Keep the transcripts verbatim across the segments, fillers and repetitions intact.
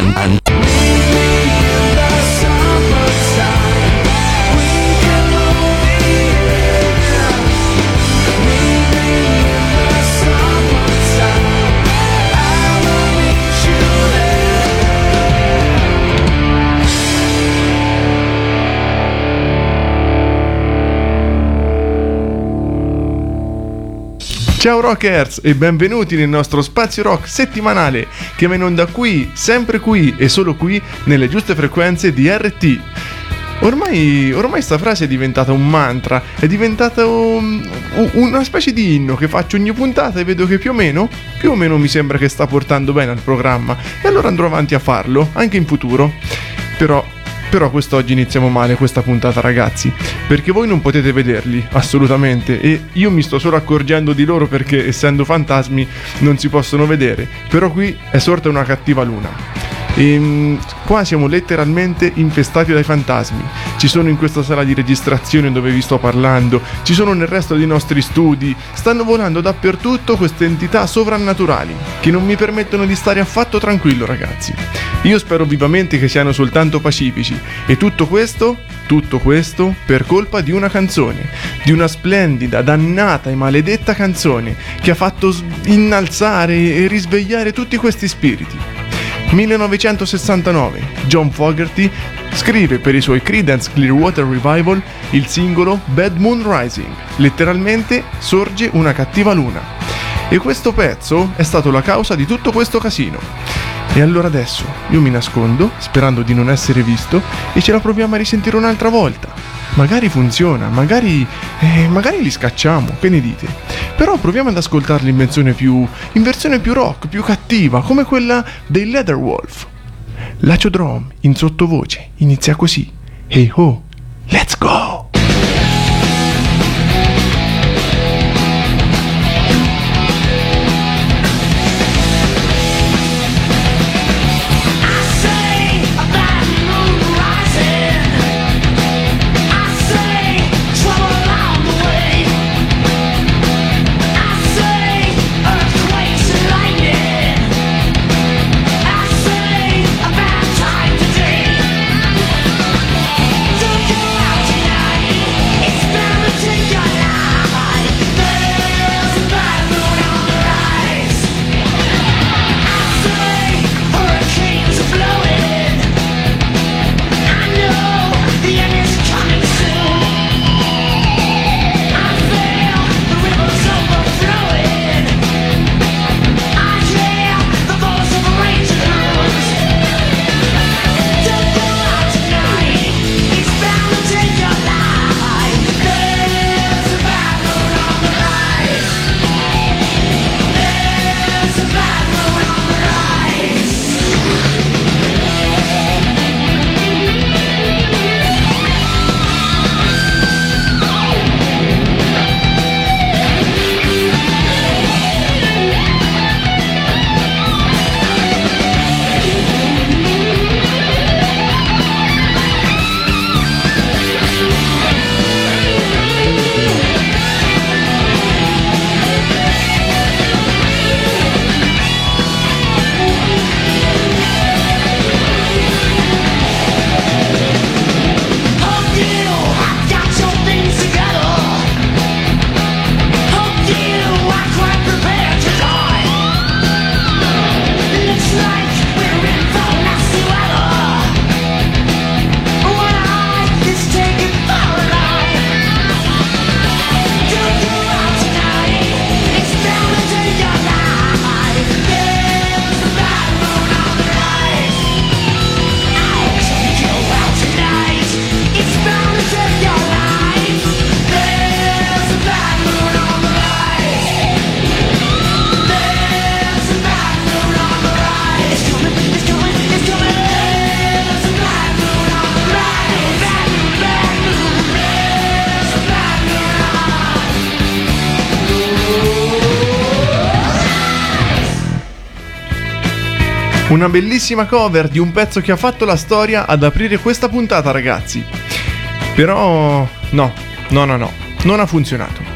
and, and. Ciao Rockers e benvenuti nel nostro spazio rock settimanale che va in onda qui, sempre qui e solo qui nelle giuste frequenze di R T. Ormai, ormai sta frase è diventata un mantra, è diventata un, una specie di inno che faccio ogni puntata e vedo che più o meno, più o meno mi sembra che sta portando bene al programma e allora andrò avanti a farlo, anche in futuro. Però... Però quest'oggi iniziamo male questa puntata, ragazzi, perché voi non potete vederli, assolutamente, e io mi sto solo accorgendo di loro perché, essendo fantasmi, non si possono vedere. Però qui è sorta una cattiva luna. E qua siamo letteralmente infestati dai fantasmi. Ci sono in questa sala di registrazione dove vi sto parlando, ci sono nel resto dei nostri studi, stanno volando dappertutto queste entità sovrannaturali che non mi permettono di stare affatto tranquillo, ragazzi. Io spero vivamente che siano soltanto pacifici e tutto questo, tutto questo per colpa di una canzone, di una splendida, dannata e maledetta canzone che ha fatto innalzare e risvegliare tutti questi spiriti. millenovecentosessantanove, John Fogerty scrive per i suoi Creedence Clearwater Revival il singolo Bad Moon Rising, letteralmente sorge una cattiva luna. E questo pezzo è stato la causa di tutto questo casino. E allora adesso io mi nascondo, sperando di non essere visto, e ce la proviamo a risentire un'altra volta. Magari funziona, magari eh, magari li scacciamo, che ne dite? Però proviamo ad ascoltarli in versione più in versione più rock, più cattiva, come quella dei Leatherwolf. L'Aciodrome in sottovoce inizia così: Hey ho, let's go! Una bellissima cover di un pezzo che ha fatto la storia ad aprire questa puntata, ragazzi. Però no, no, no, no, non ha funzionato.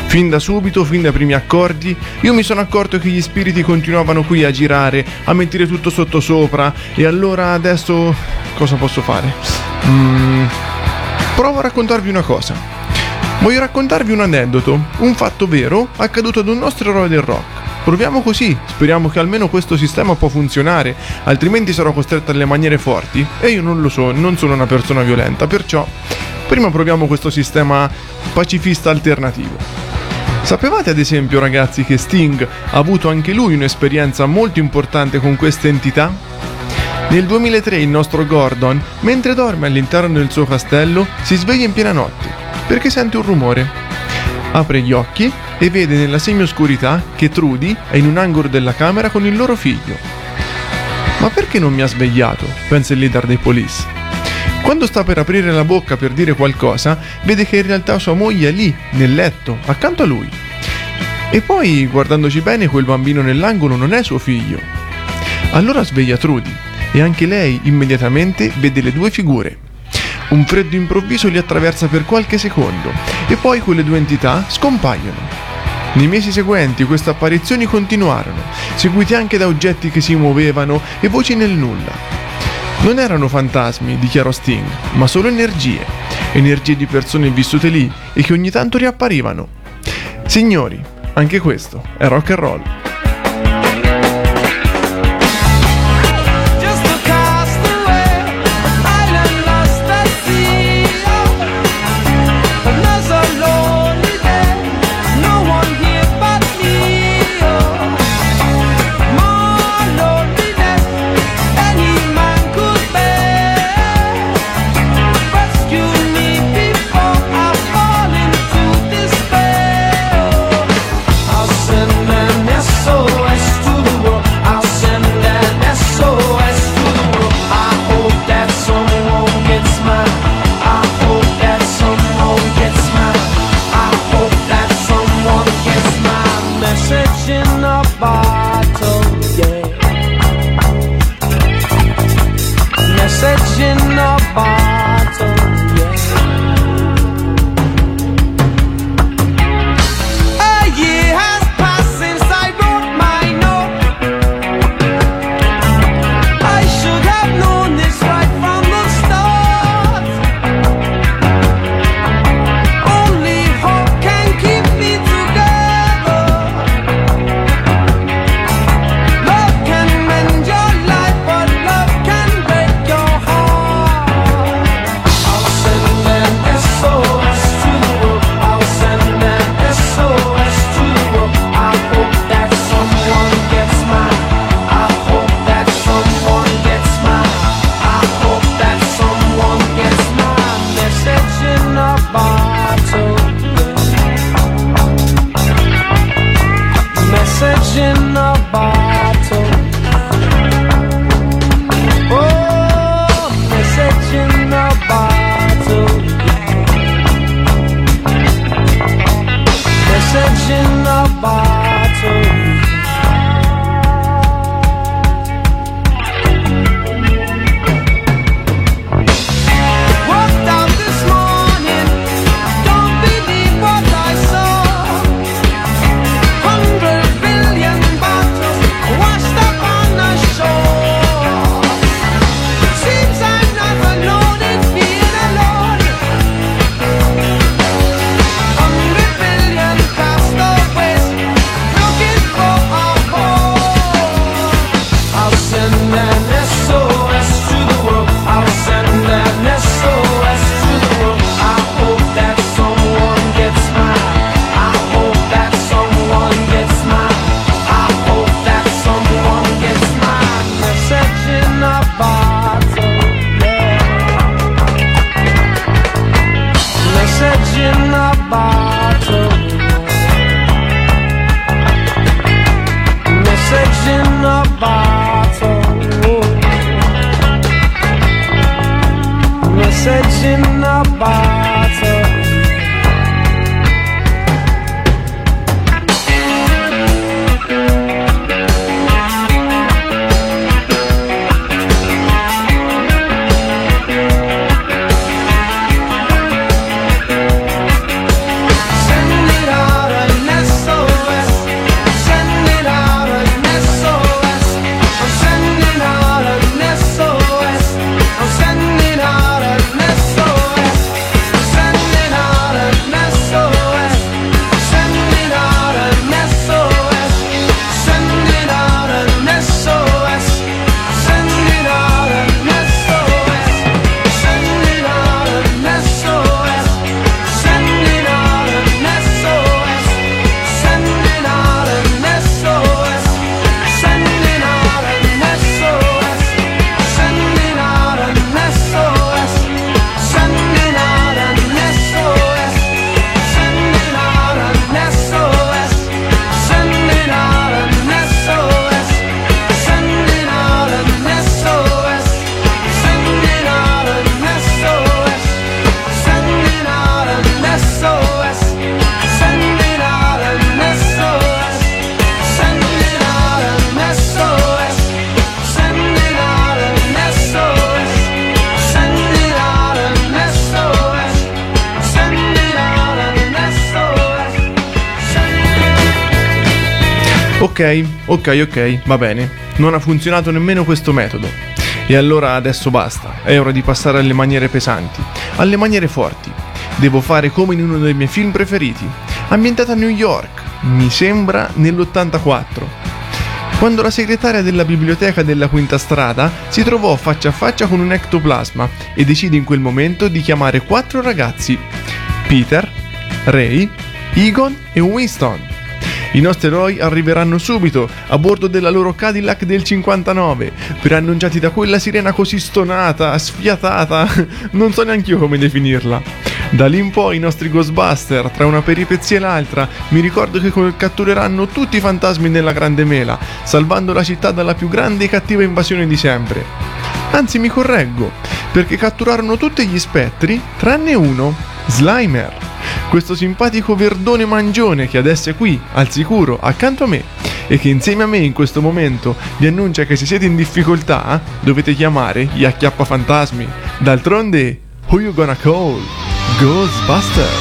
Fin da subito, fin dai primi accordi, io mi sono accorto che gli spiriti continuavano qui a girare, a mettere tutto sottosopra, e allora adesso cosa posso fare? Mm, provo a raccontarvi una cosa. Voglio raccontarvi un aneddoto, un fatto vero accaduto ad un nostro eroe del rock. Proviamo così, speriamo che almeno questo sistema può funzionare, altrimenti sarò costretto alle maniere forti, e io non lo so, non sono una persona violenta, perciò prima proviamo questo sistema pacifista alternativo. Sapevate ad esempio, ragazzi, che Sting ha avuto anche lui un'esperienza molto importante con queste entità? Nel duemilatré il nostro Gordon, mentre dorme all'interno del suo castello, si sveglia in piena notte, perché sente un rumore. Apre gli occhi e vede nella semioscurità che Trudy è in un angolo della camera con il loro figlio. Ma perché non mi ha svegliato? Pensa il leader dei Police. Quando sta per aprire la bocca per dire qualcosa, vede che in realtà sua moglie è lì, nel letto, accanto a lui. E poi, guardandoci bene, quel bambino nell'angolo non è suo figlio. Allora sveglia Trudy e anche lei immediatamente vede le due figure. Un freddo improvviso li attraversa per qualche secondo e poi quelle due entità scompaiono. Nei mesi seguenti queste apparizioni continuarono, seguiti anche da oggetti che si muovevano e voci nel nulla. Non erano fantasmi, dichiarò Sting, ma solo energie, energie di persone vissute lì e che ogni tanto riapparivano. Signori, anche questo è rock and roll. Send it out. Ok, ok, ok, va bene. Non ha funzionato nemmeno questo metodo. E allora adesso basta. È ora di passare alle maniere pesanti, alle maniere forti. Devo fare come in uno dei miei film preferiti, ambientato a New York, mi sembra nell'ottantaquattro. Quando la segretaria della biblioteca della Quinta Strada si trovò faccia a faccia con un ectoplasma e decide in quel momento di chiamare quattro ragazzi: Peter, Ray, Egon e Winston. I nostri eroi arriveranno subito a bordo della loro Cadillac del cinquantanove, preannunciati da quella sirena così stonata, sfiatata, non so neanche io come definirla. Da lì in poi i nostri Ghostbuster, tra una peripezia e l'altra, mi ricordo che cattureranno tutti i fantasmi nella Grande Mela, salvando la città dalla più grande e cattiva invasione di sempre. Anzi, mi correggo, perché catturarono tutti gli spettri, tranne uno, Slimer, questo simpatico verdone mangione che adesso è qui, al sicuro, accanto a me, e che insieme a me in questo momento vi annuncia che se siete in difficoltà dovete chiamare gli acchiappafantasmi. D'altronde, who you gonna call? Ghostbusters!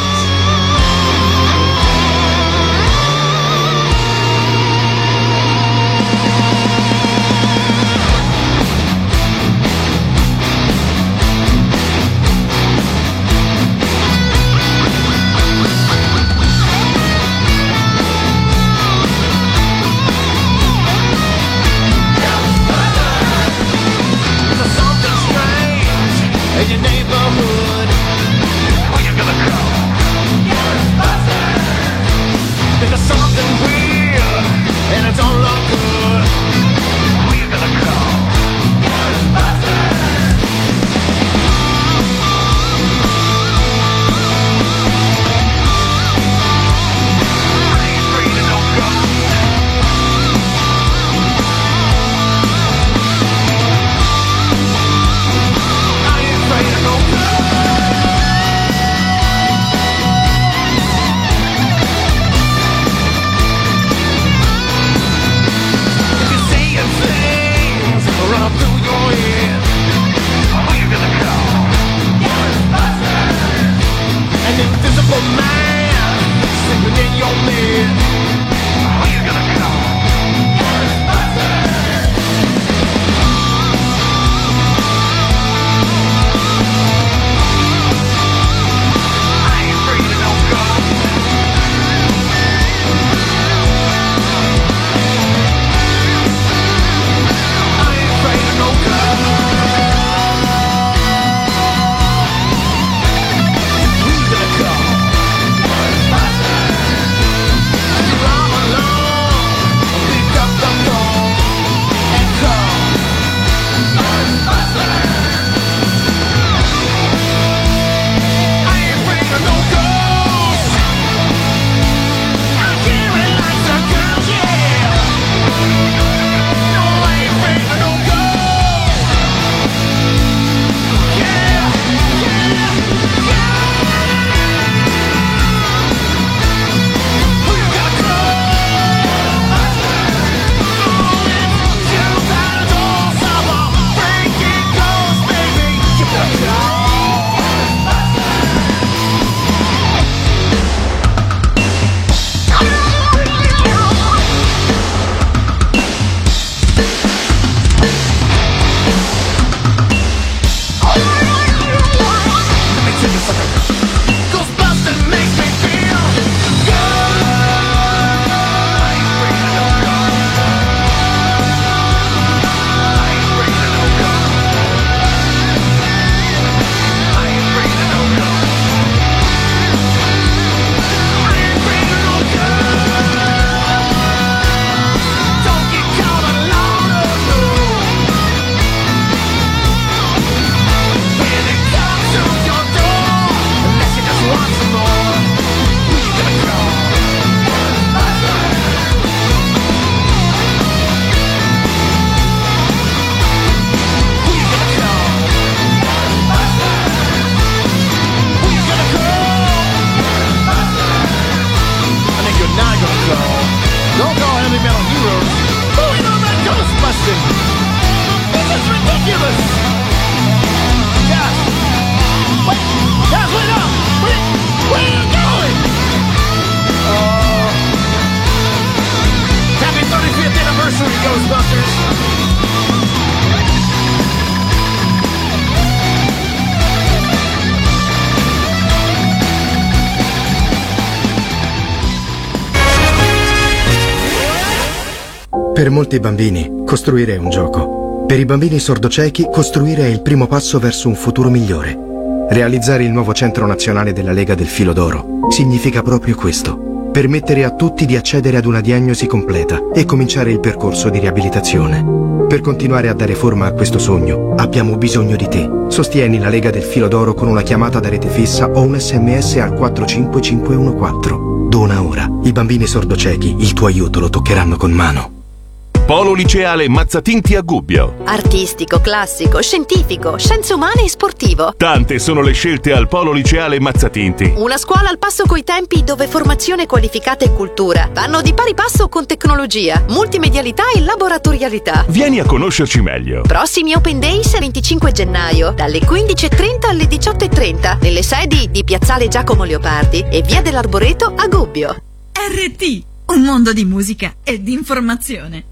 Per molti bambini, costruire è un gioco. Per i bambini sordociechi, costruire è il primo passo verso un futuro migliore. Realizzare il nuovo Centro Nazionale della Lega del Filo d'Oro significa proprio questo. Permettere a tutti di accedere ad una diagnosi completa e cominciare il percorso di riabilitazione. Per continuare a dare forma a questo sogno, abbiamo bisogno di te. Sostieni la Lega del Filo d'Oro con una chiamata da rete fissa o un sms al quattro cinque cinque uno quattro. Dona ora. I bambini sordociechi il tuo aiuto lo toccheranno con mano. Polo liceale Mazzatinti a Gubbio. Artistico, classico, scientifico, scienze umane e sportivo. Tante sono le scelte al Polo liceale Mazzatinti. Una scuola al passo coi tempi dove formazione qualificata e cultura vanno di pari passo con tecnologia, multimedialità e laboratorialità. Vieni a conoscerci meglio. Prossimi Open Days venticinque gennaio, dalle quindici e trenta alle diciotto e trenta, nelle sedi di Piazzale Giacomo Leopardi e Via dell'Arboreto a Gubbio. R T, un mondo di musica e di informazione.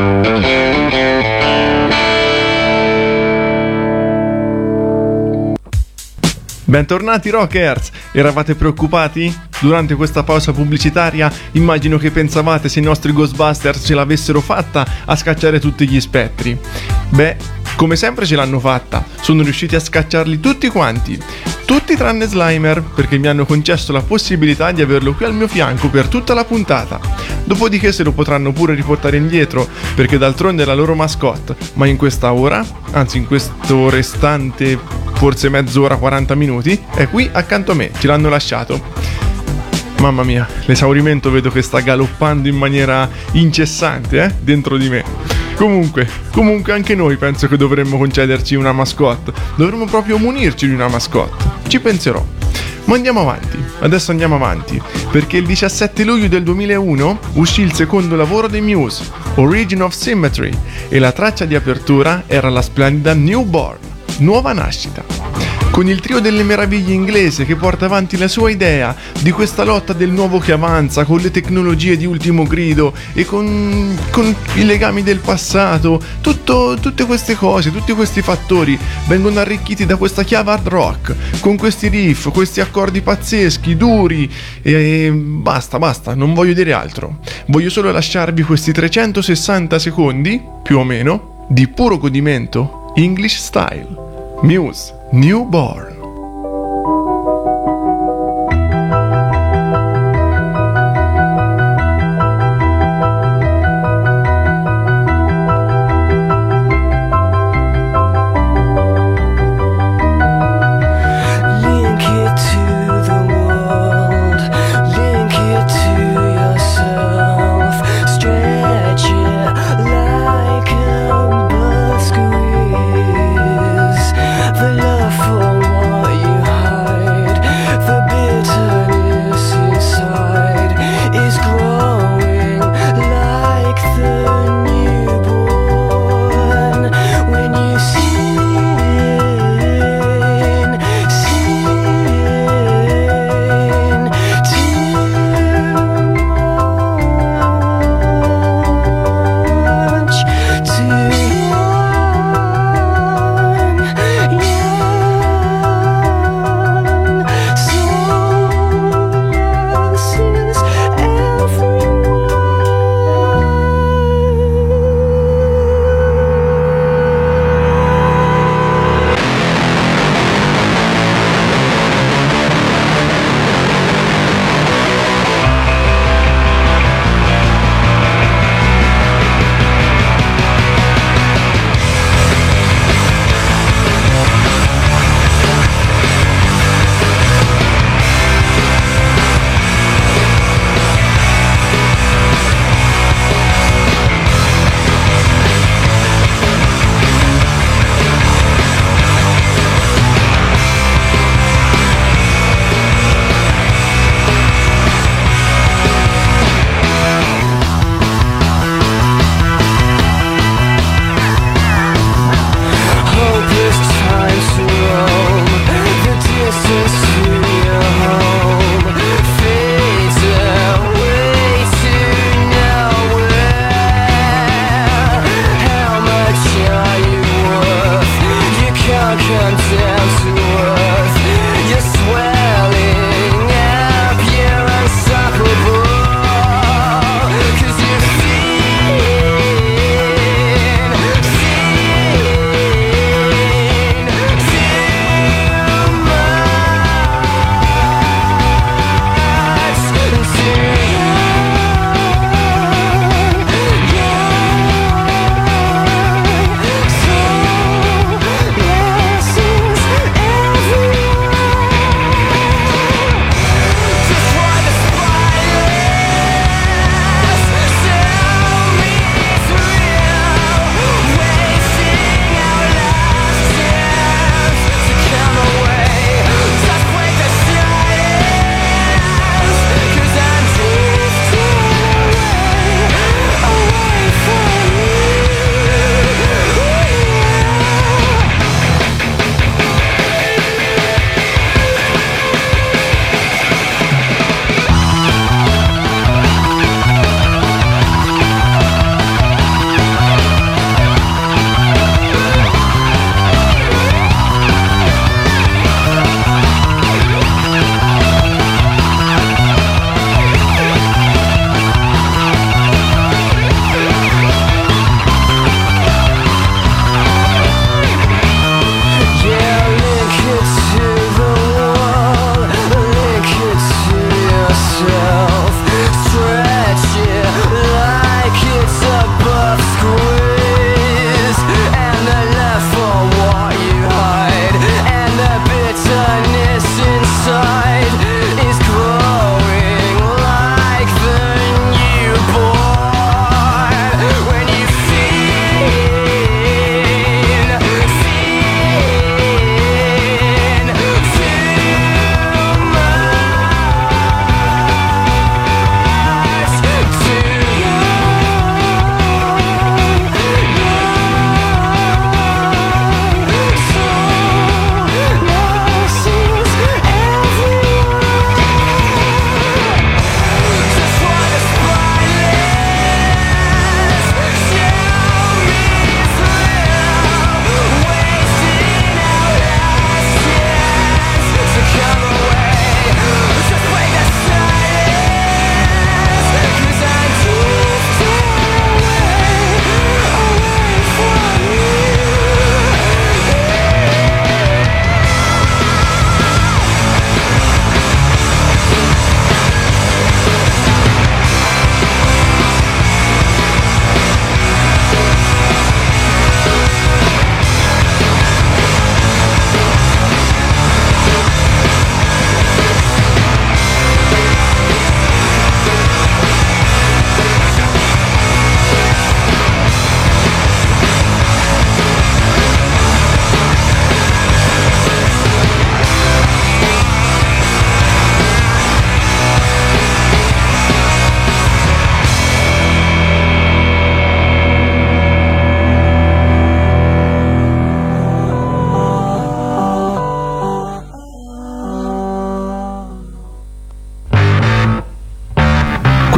Bentornati Rockers! Eravate preoccupati? Durante questa pausa pubblicitaria immagino che pensavate se i nostri Ghostbusters ce l'avessero fatta a scacciare tutti gli spettri. Beh, come sempre ce l'hanno fatta, sono riusciti a scacciarli tutti quanti. Tutti tranne Slimer, perché mi hanno concesso la possibilità di averlo qui al mio fianco per tutta la puntata. Dopodiché se lo potranno pure riportare indietro, perché d'altronde è la loro mascotte, ma in questa ora, anzi in questo restante forse mezz'ora, quaranta minuti, è qui accanto a me, ce l'hanno lasciato. Mamma mia, l'esaurimento vedo che sta galoppando in maniera incessante, eh, dentro di me. Comunque, comunque anche noi penso che dovremmo concederci una mascotte. Dovremmo proprio munirci di una mascotte. Ci penserò. Ma andiamo avanti. Adesso andiamo avanti. Perché il diciassette luglio del duemilauno uscì il secondo lavoro dei Muse, Origin of Symmetry, e la traccia di apertura era la splendida Newborn, Nuova Nascita. Con il trio delle meraviglie inglese che porta avanti la sua idea di questa lotta del nuovo che avanza con le tecnologie di ultimo grido e con, con i legami del passato, tutto, tutte queste cose, tutti questi fattori vengono arricchiti da questa chiave hard rock, con questi riff, questi accordi pazzeschi, duri e basta, basta, non voglio dire altro. Voglio solo lasciarvi questi trecentosessanta secondi, più o meno, di puro godimento English style. Muse, Newborn. The love for one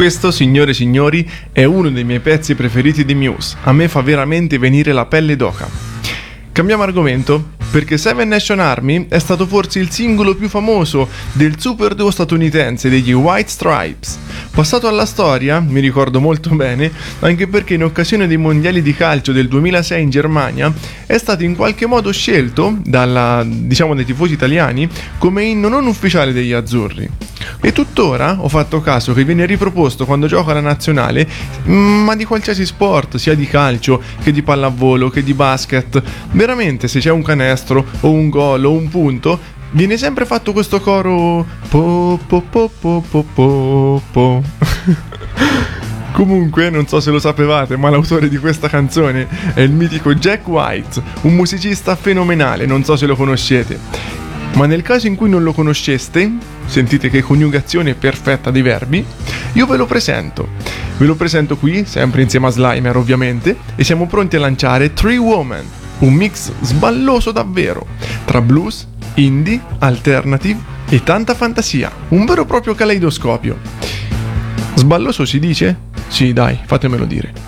Questo, signore e signori, è uno dei miei pezzi preferiti di Muse. A me fa veramente venire la pelle d'oca. Cambiamo argomento, perché Seven Nation Army è stato forse il singolo più famoso del super duo statunitense degli White Stripes. Passato alla storia, mi ricordo molto bene, anche perché in occasione dei mondiali di calcio del duemilasei in Germania è stato in qualche modo scelto dalla, diciamo, dai tifosi italiani come inno non ufficiale degli azzurri. E tuttora ho fatto caso che viene riproposto quando gioca la nazionale, ma di qualsiasi sport, sia di calcio che di pallavolo che di basket. Veramente, se c'è un canestro o un gol o un punto, viene sempre fatto questo coro po po po po po po po. Comunque, non so se lo sapevate, ma l'autore di questa canzone è il mitico Jack White, un musicista fenomenale, non so se lo conoscete. Ma nel caso in cui non lo conosceste, sentite che coniugazione perfetta dei verbi, io ve lo presento. Ve lo presento qui, sempre insieme a Slimer ovviamente, e siamo pronti a lanciare Three Women, un mix sballoso davvero, tra blues, indie, alternative e tanta fantasia, un vero e proprio caleidoscopio. Sballoso si dice? Sì, dai, fatemelo dire.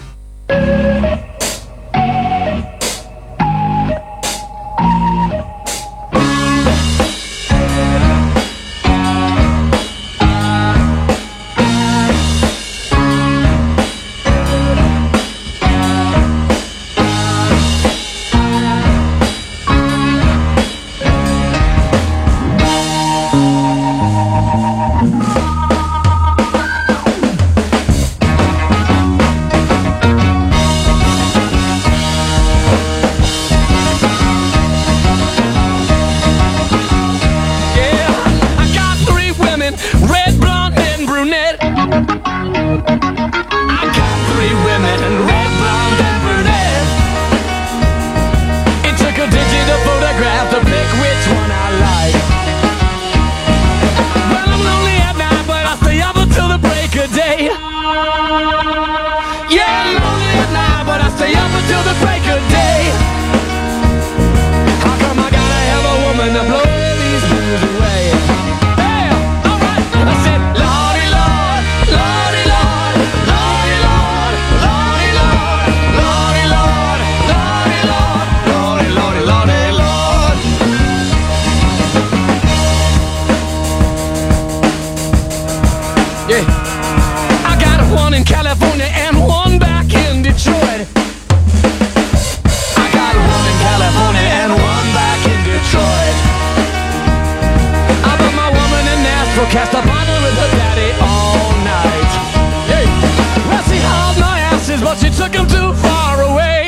Cast a bottle with her daddy all night. Hey, well, she hauled my asses, but she took him too far away.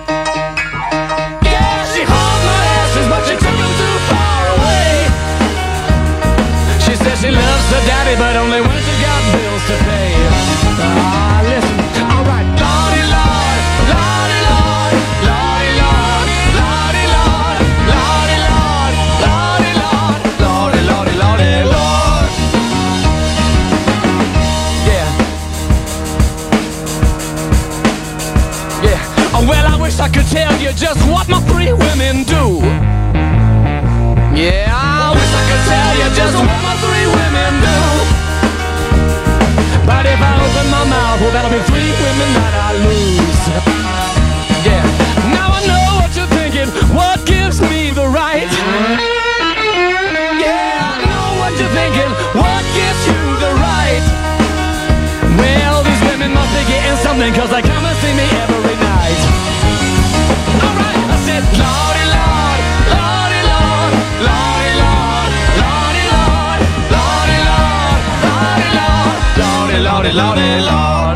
Yeah, she hauled my asses, but she took him too far away. She said she loves her daddy, but only when she got bills to pay. Ah, listen, alright, Lordy Lord, Lordy Lord, Lordy Lord, Lordy Lord, Lordy Lord, Lordy Lord, Lordy Lordy Lordy Lord. Well, I wish I could tell you just what my three women do. Yeah, I wish I could tell you just what my three women do. But if I open my mouth, well, that'll be three women that I lose. Yeah, now I know what you're thinking. What gives me the right? Yeah, I know what you're thinking. What gives you the right? Well, these women must be getting something, cause they come and see me every night. Alright, I said, Lordy Lord, Lordy Lord, Lordy Lord, Lordy Lord, Lordy Lord, Lordy Lord, Lordy Lordy Lordy Lord.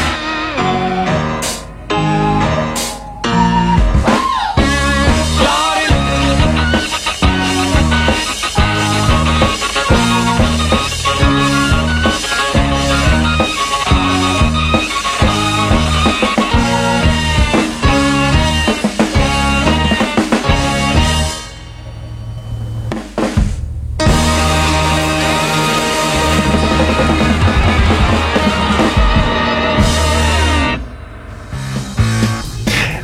Lord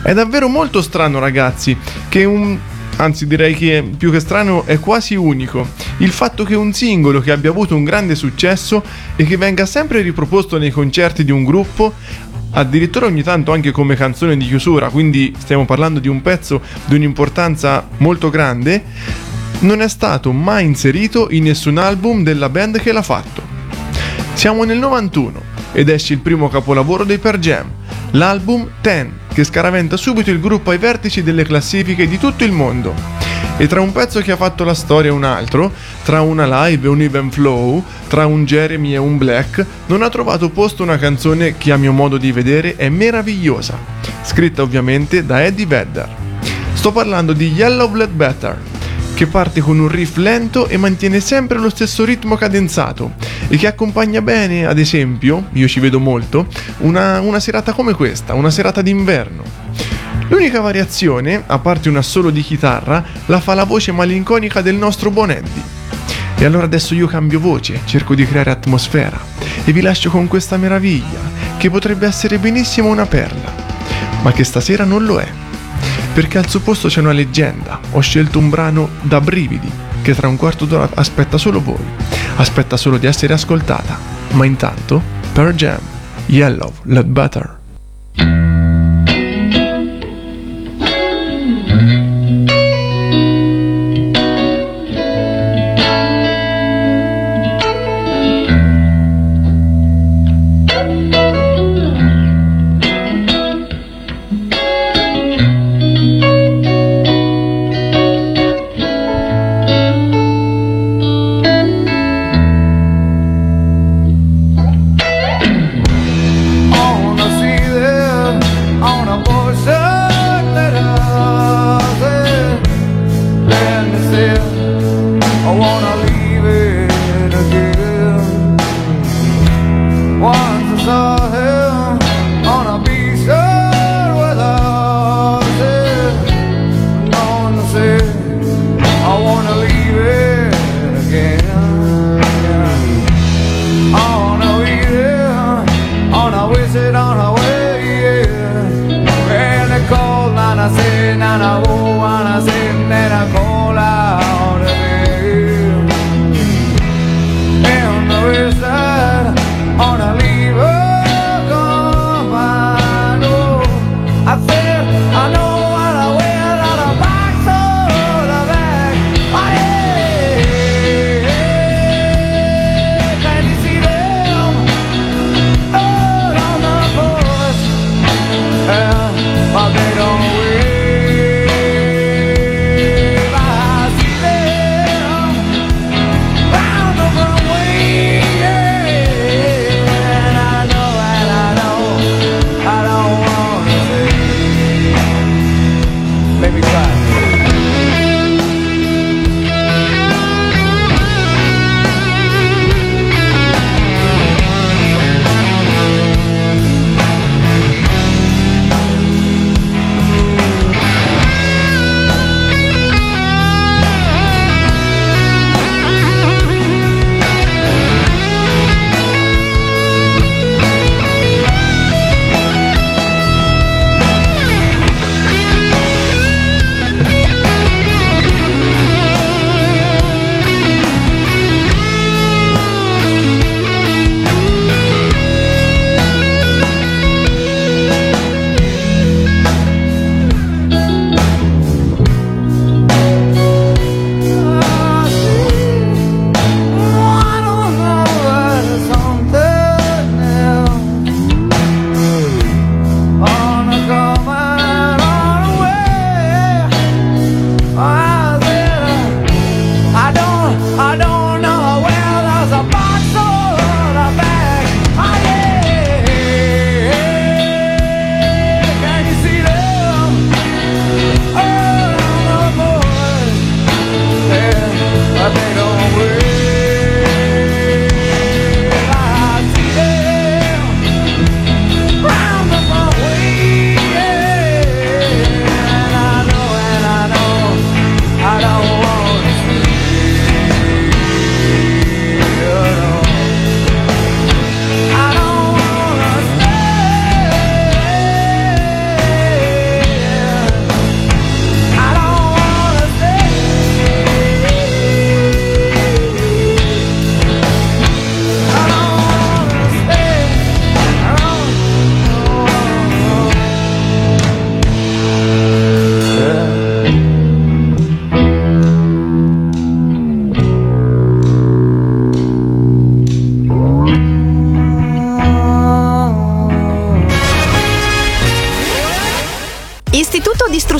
È davvero molto strano, ragazzi, che un... anzi direi che più che strano è quasi unico il fatto che un singolo che abbia avuto un grande successo e che venga sempre riproposto nei concerti di un gruppo, addirittura ogni tanto anche come canzone di chiusura, quindi stiamo parlando di un pezzo di un'importanza molto grande, non è stato mai inserito in nessun album della band che l'ha fatto. Siamo nel novantuno ed esce il primo capolavoro dei Pearl Jam, l'album Ten, che scaraventa subito il gruppo ai vertici delle classifiche di tutto il mondo. E tra un pezzo che ha fatto la storia e un altro, tra una live e un even flow, tra un Jeremy e un Black, non ha trovato posto una canzone che a mio modo di vedere è meravigliosa, scritta ovviamente da Eddie Vedder. Sto parlando di Yellow Ledbetter, che parte con un riff lento e mantiene sempre lo stesso ritmo cadenzato e che accompagna bene, ad esempio, io ci vedo molto, una, una serata come questa, una serata d'inverno. L'unica variazione, a parte un assolo di chitarra, la fa la voce malinconica del nostro buon Eddie. E allora adesso io cambio voce, cerco di creare atmosfera e vi lascio con questa meraviglia, che potrebbe essere benissimo una perla, ma che stasera non lo è. Perché al suo posto c'è una leggenda. Ho scelto un brano da brividi che tra un quarto d'ora aspetta solo voi, aspetta solo di essere ascoltata. Ma intanto, Pearl Jam, Yellow Ledbetter. On a ceiling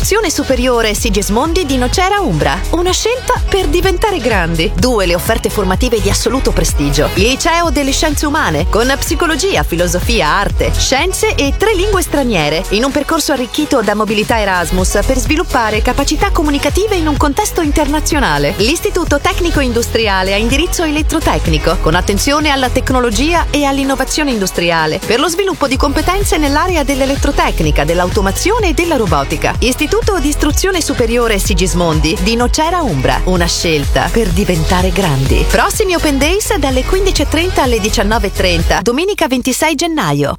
Istruzione superiore Sigismondi di Nocera Umbra. Una scelta per diventare grandi. Due le offerte formative di assoluto prestigio. Il liceo delle scienze umane con psicologia, filosofia, arte, scienze e tre lingue straniere in un percorso arricchito da mobilità Erasmus per sviluppare capacità comunicative in un contesto internazionale. L'Istituto Tecnico Industriale ha indirizzo elettrotecnico con attenzione alla tecnologia e all'innovazione industriale per lo sviluppo di competenze nell'area dell'elettrotecnica, dell'automazione e della robotica. Istituto di Istruzione Superiore Sigismondi di Nocera Umbra. Una scelta per diventare grandi. Prossimi Open Days dalle quindici e trenta alle diciannove e trenta, domenica ventisei gennaio.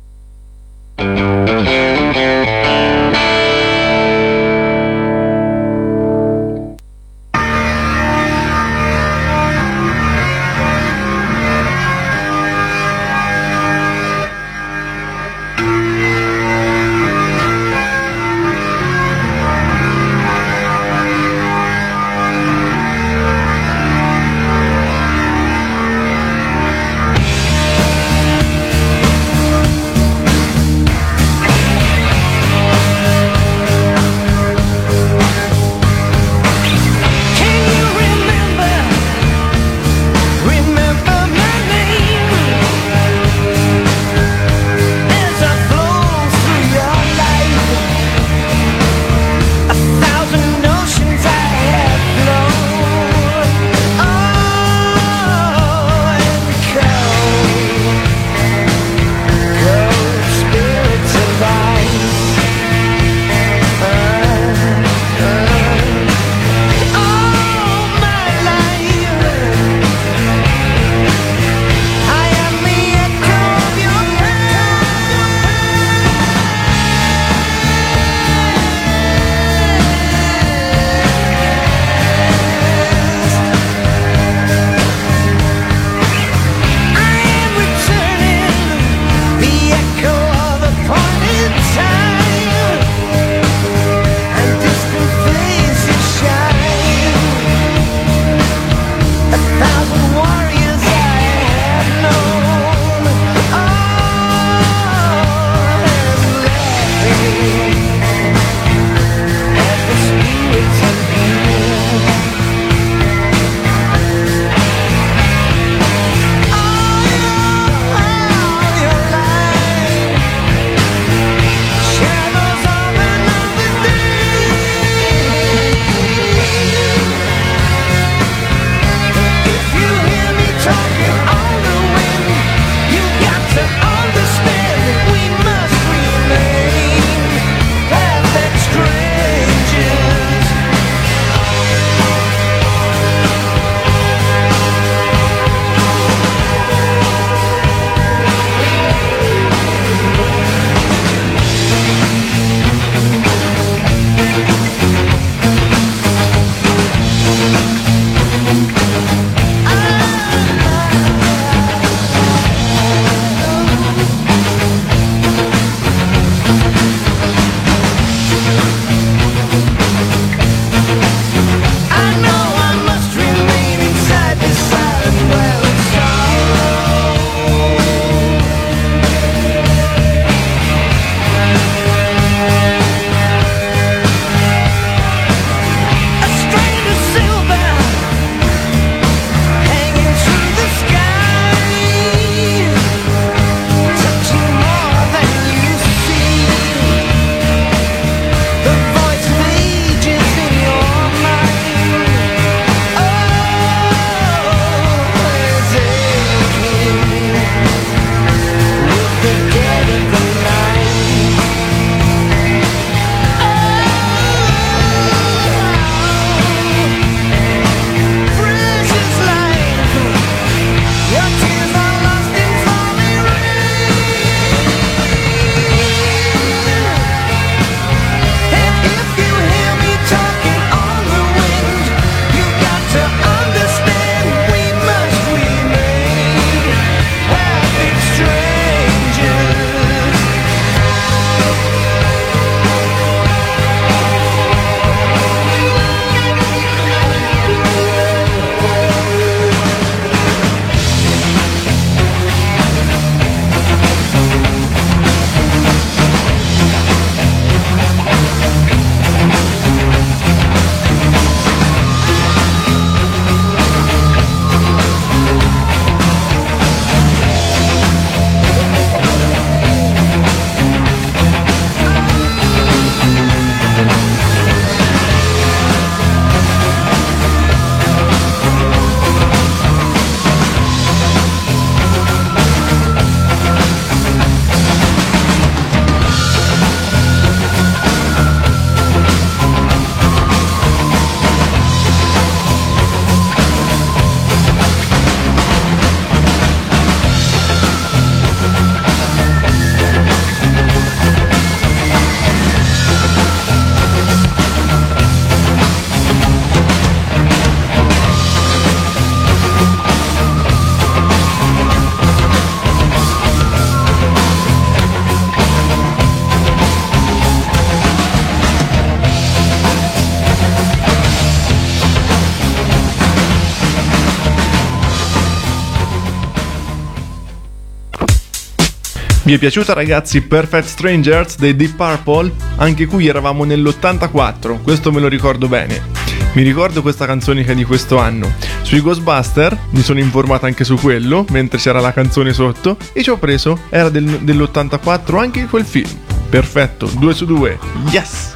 Vi è piaciuta, ragazzi, Perfect Strangers dei Deep Purple? Anche qui eravamo nell'ottantaquattro, questo me lo ricordo bene. Mi ricordo questa canzone che è di questo anno. Sui Ghostbuster mi sono informato anche su quello, mentre c'era la canzone sotto, e ci ho preso, era del, dell'ottantaquattro anche quel film. Perfetto, due su due, yes!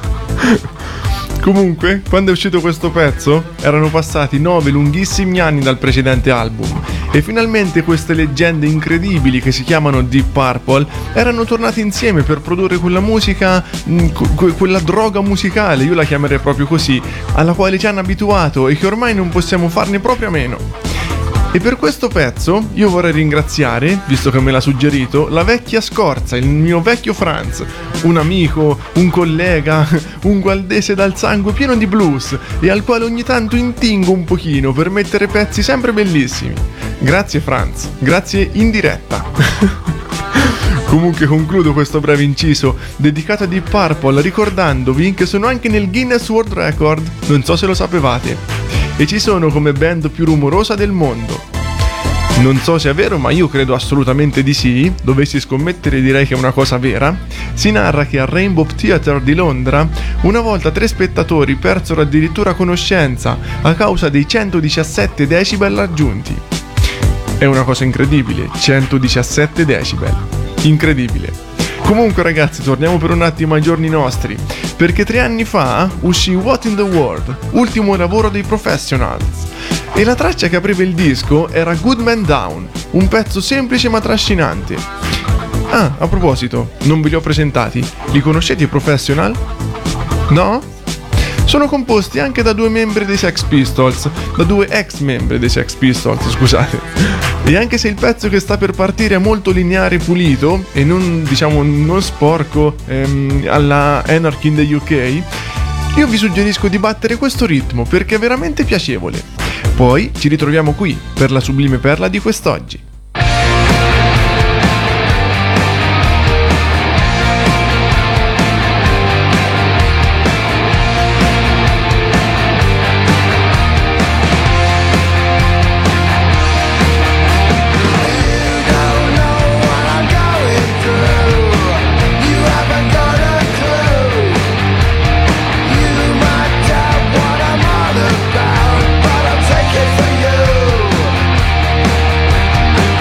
Comunque, quando è uscito questo pezzo, erano passati nove lunghissimi anni dal precedente album e finalmente queste leggende incredibili che si chiamano Deep Purple erano tornate insieme per produrre quella musica, que- quella droga musicale, io la chiamerei proprio così, alla quale ci hanno abituato e che ormai non possiamo farne proprio a meno. E per questo pezzo io vorrei ringraziare, visto che me l'ha suggerito, la vecchia Scorza, il mio vecchio Franz, un amico, un collega, un gualdese dal sangue pieno di blues e al quale ogni tanto intingo un pochino per mettere pezzi sempre bellissimi. Grazie Franz, grazie in diretta. Comunque concludo questo breve inciso dedicato a Deep Purple ricordandovi che sono anche nel Guinness World Record, non so se lo sapevate, e ci sono come band più rumorosa del mondo. Non so se è vero, ma io credo assolutamente di sì. Dovessi scommettere direi che è una cosa vera. Si narra che al Rainbow Theatre di Londra una volta tre spettatori persero addirittura conoscenza a causa dei centodiciassette decibel raggiunti. È una cosa incredibile, centodiciassette decibel. Incredibile. Comunque ragazzi, torniamo per un attimo ai giorni nostri, perché tre anni fa uscì What in the World, ultimo lavoro dei Professionals, e la traccia che apriva il disco era Good Man Down, un pezzo semplice ma trascinante. Ah, a proposito, non ve li ho presentati, li conoscete i Professional? No? Sono composti anche da due membri dei Sex Pistols, da due ex membri dei Sex Pistols, scusate. E anche se il pezzo che sta per partire è molto lineare e pulito e non, diciamo, non sporco ehm, alla Anarchy in the U K, io vi suggerisco di battere questo ritmo perché è veramente piacevole. Poi ci ritroviamo qui per la sublime perla di quest'oggi. But I'll take it for you.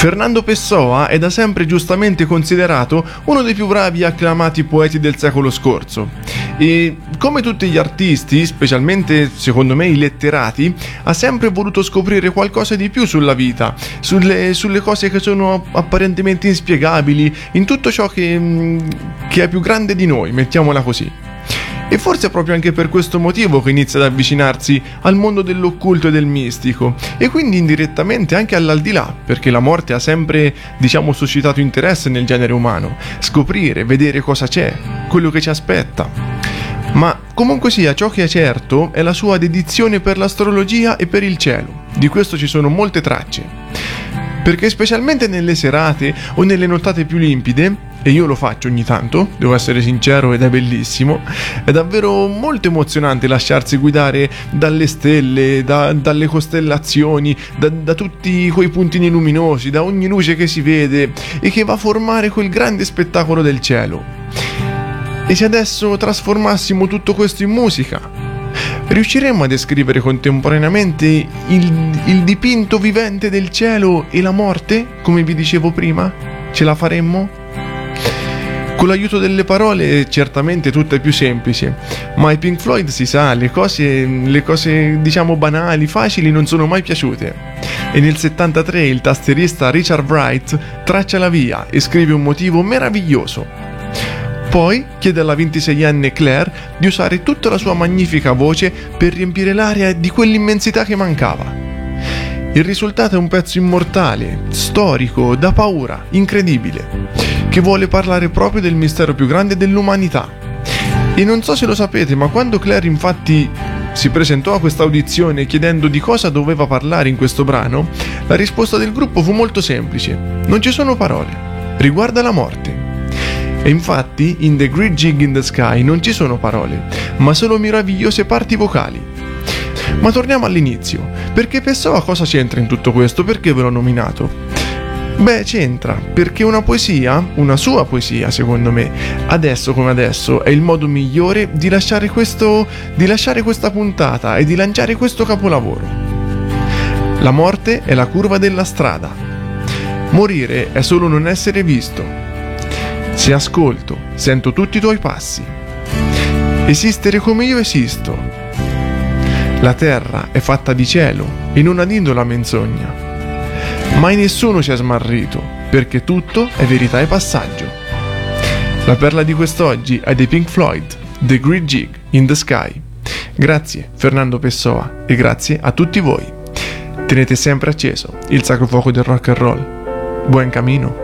Fernando Pessoa è da sempre giustamente considerato uno dei più bravi e acclamati poeti del secolo scorso e, come tutti gli artisti, specialmente secondo me i letterati, ha sempre voluto scoprire qualcosa di più sulla vita, sulle, sulle cose che sono apparentemente inspiegabili, in tutto ciò che, che è più grande di noi, mettiamola così. E forse è proprio anche per questo motivo che inizia ad avvicinarsi al mondo dell'occulto e del mistico, e quindi indirettamente anche all'aldilà, perché la morte ha sempre, diciamo, suscitato interesse nel genere umano, scoprire, vedere cosa c'è, quello che ci aspetta. Ma comunque sia, ciò che è certo è la sua dedizione per l'astrologia e per il cielo. Di questo ci sono molte tracce. Perché specialmente nelle serate o nelle nottate più limpide, e io lo faccio ogni tanto, devo essere sincero ed è bellissimo, è davvero molto emozionante lasciarsi guidare dalle stelle, da, dalle costellazioni, da, da tutti quei puntini luminosi, da ogni luce che si vede e che va a formare quel grande spettacolo del cielo. E se adesso trasformassimo tutto questo in musica? Riusciremmo a descrivere contemporaneamente il, il dipinto vivente del cielo e la morte, come vi dicevo prima? Ce la faremmo? Con l'aiuto delle parole certamente tutto è più semplice, ma ai Pink Floyd si sa, le cose, le cose diciamo banali, facili non sono mai piaciute. E nel settantatré il tastierista Richard Wright traccia la via e scrive un motivo meraviglioso. Poi chiede alla ventiseienne Claire di usare tutta la sua magnifica voce per riempire l'area di quell'immensità che mancava. Il risultato è un pezzo immortale, storico, da paura, incredibile, che vuole parlare proprio del mistero più grande dell'umanità. E non so se lo sapete, ma quando Claire infatti si presentò a questa audizione chiedendo di cosa doveva parlare in questo brano, la risposta del gruppo fu molto semplice: non ci sono parole, riguarda la morte. E infatti in The Great Gig in the Sky non ci sono parole, ma solo meravigliose parti vocali. Ma torniamo all'inizio, perché Pessoa cosa c'entra in tutto questo? Perché ve l'ho nominato? Beh, c'entra, perché una poesia, una sua poesia secondo me, adesso come adesso, è il modo migliore di lasciare questo, di lasciare questa puntata e di lanciare questo capolavoro. La morte è la curva della strada. Morire è solo non essere visto. Se ascolto, sento tutti i tuoi passi. Esistere come io esisto. La terra è fatta di cielo e non ad indola menzogna. Mai nessuno ci ha smarrito, perché tutto è verità e passaggio. La perla di quest'oggi è dei Pink Floyd, The Great Gig in the Sky. Grazie Fernando Pessoa e grazie a tutti voi. Tenete sempre acceso il sacro fuoco del rock and roll. Buon cammino.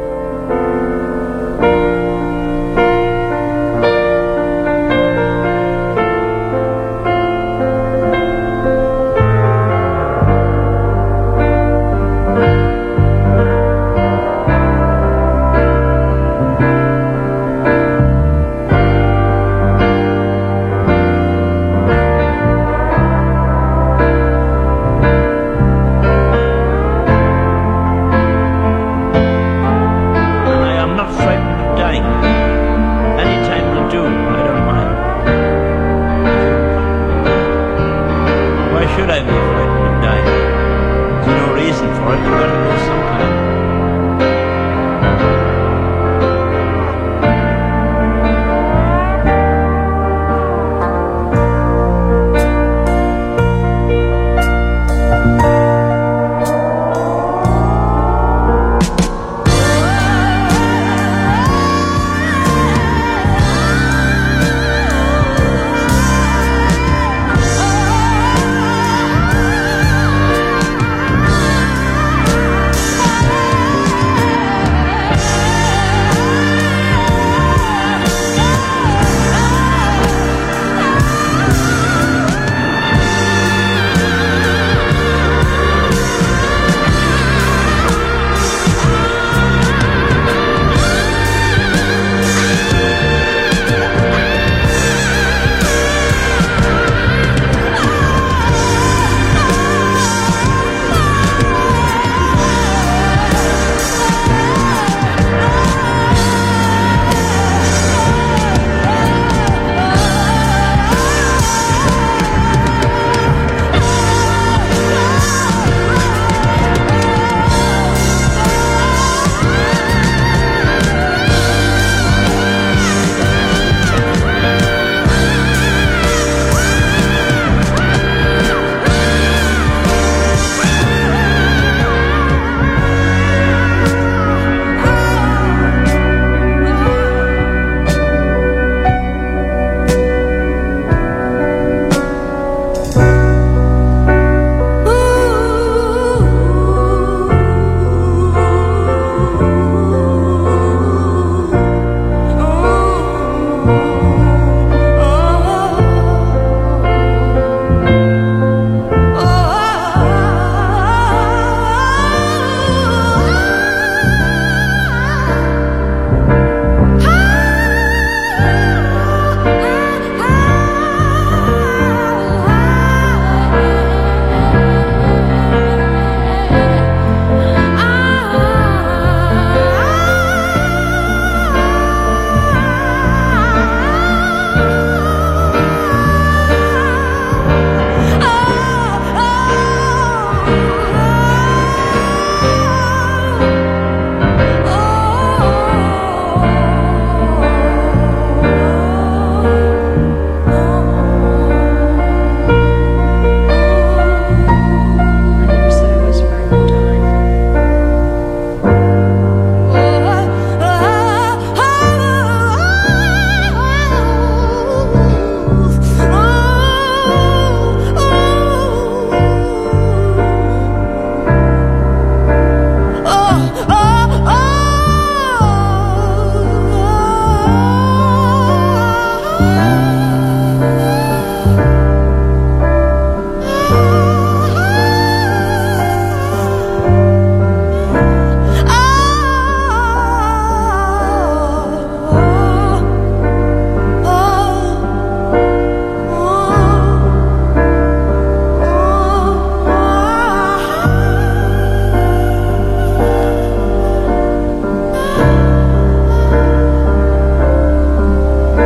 Should I be frightened of dying? There's no reason for it. You've got to do something.